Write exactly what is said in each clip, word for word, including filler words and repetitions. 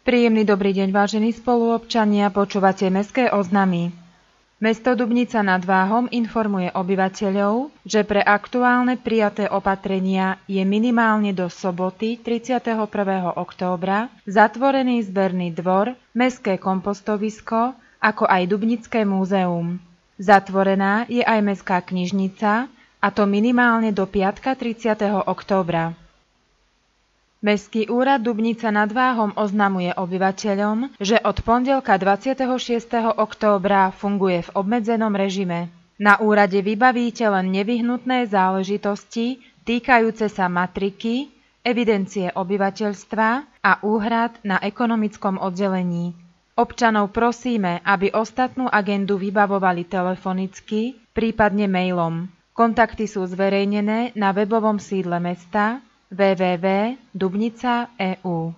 Príjemný dobrý deň, vážení spoluobčania, počúvate Mestské oznamy. Mesto Dubnica nad Váhom informuje obyvateľov, že pre aktuálne prijaté opatrenia je minimálne do soboty tridsiateho prvého októbra zatvorený zberný dvor, mestské kompostovisko, ako aj Dubnické múzeum. Zatvorená je aj mestská knižnica, a to minimálne do piatka tridsiateho októbra. Mestský úrad Dubnica nad Váhom oznamuje obyvateľom, že od pondelka dvadsiateho šiesteho októbra funguje v obmedzenom režime. Na úrade vybavíte len nevyhnutné záležitosti týkajúce sa matriky, evidencie obyvateľstva a úhrad na ekonomickom oddelení. Občanov prosíme, aby ostatnú agendu vybavovali telefonicky, prípadne mailom. Kontakty sú zverejnené na webovom sídle mesta w w w bodka dubnica bodka e u.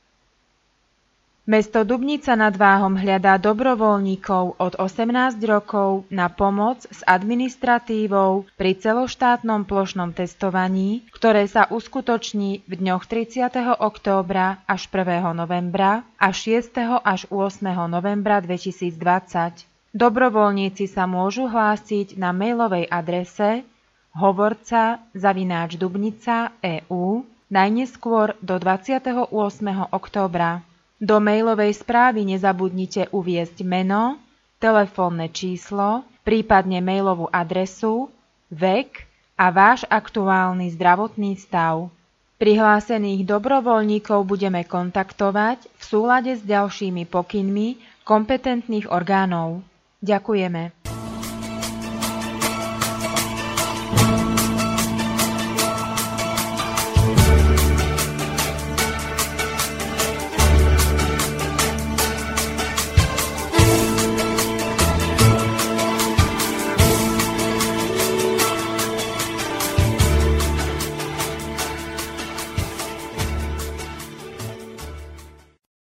Mesto Dubnica nad Váhom hľadá dobrovoľníkov od osemnásť rokov na pomoc s administratívou pri celoštátnom plošnom testovaní, ktoré sa uskutoční v dňoch tridsiateho októbra až prvého novembra a šiesteho až ôsmeho novembra dvetisícdvadsať. Dobrovoľníci sa môžu hlásiť na mailovej adrese hovorca zavináč dubnica bodka e u najneskôr do dvadsiateho ôsmeho októbra. Do mailovej správy nezabudnite uviesť meno, telefónne číslo, prípadne mailovú adresu, vek a váš aktuálny zdravotný stav. Prihlásených dobrovoľníkov budeme kontaktovať v súlade s ďalšími pokynmi kompetentných orgánov. Ďakujeme.